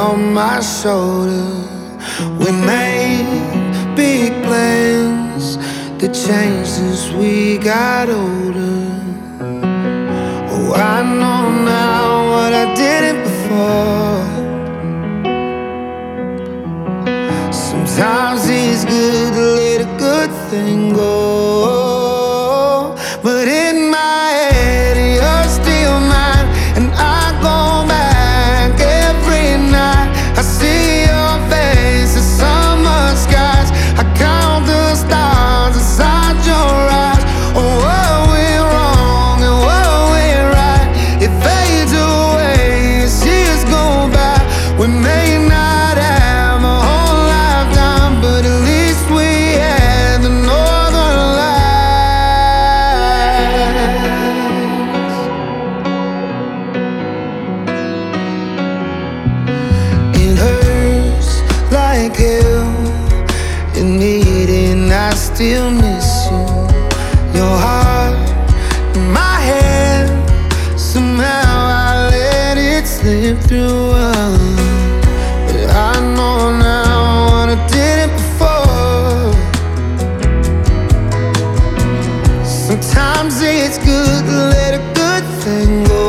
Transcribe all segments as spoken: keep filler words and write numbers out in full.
on my shoulder. We made big plans that changed as we got older. Oh, I know now what I didn't before. Sometimes it's good to let a good thing go, but in my head you're still mine, and I go back every night. I see your face in summer skies. I count the stars inside your eyes. Oh, what went wrong and what went right, it fades away as years go by. We may not have a whole lifetime, but at least we had the northern lights. It hurts like hell admitting I still miss you. Your heart in my hand, somehow I let it slip through. But I know now what I didn't before. Sometimes it's good to let a good thing go,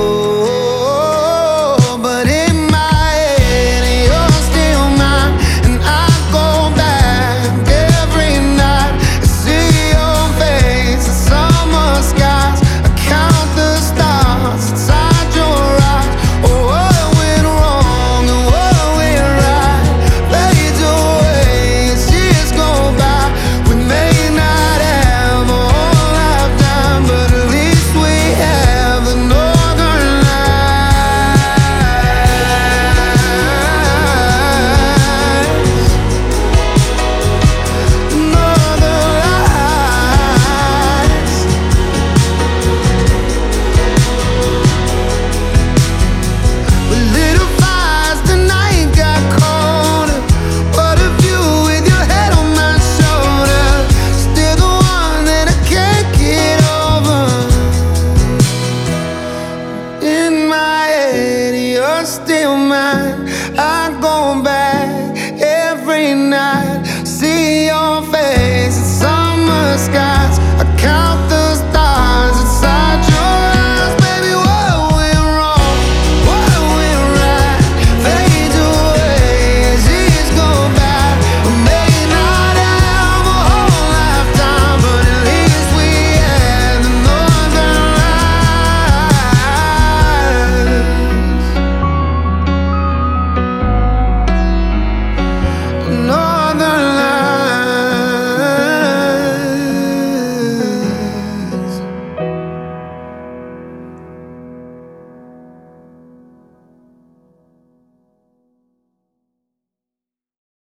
but in my head you're still mine, and I go back every night. I see your face in summer skies. I count the stars inside your eyes. Oh, what went wrong and what went right fades away as years go by. We may not have a whole lifetime, but at least we have the northern lights. Northern lights. But little fires, the night got colder. What of you with your head on my shoulder? Still the one that I can't get over. In my head, you're still mine. I go back